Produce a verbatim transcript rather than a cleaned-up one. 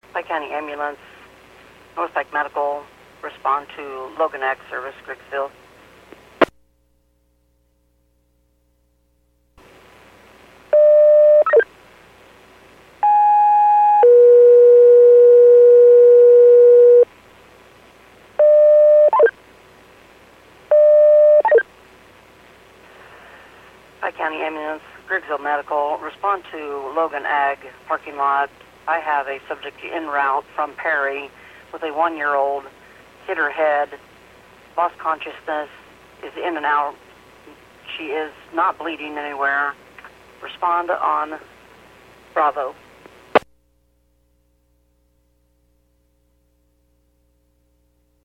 Pike County Ambulance, North Pike Medical, respond to Logan X Service, Griggsville. Pike County Ambulance, Griggsville Medical, respond to Logan Ag parking lot. I have a subject en route from Perry with a one-year-old, hit her head, lost consciousness, is in and out. She is not bleeding anywhere. Respond on Bravo.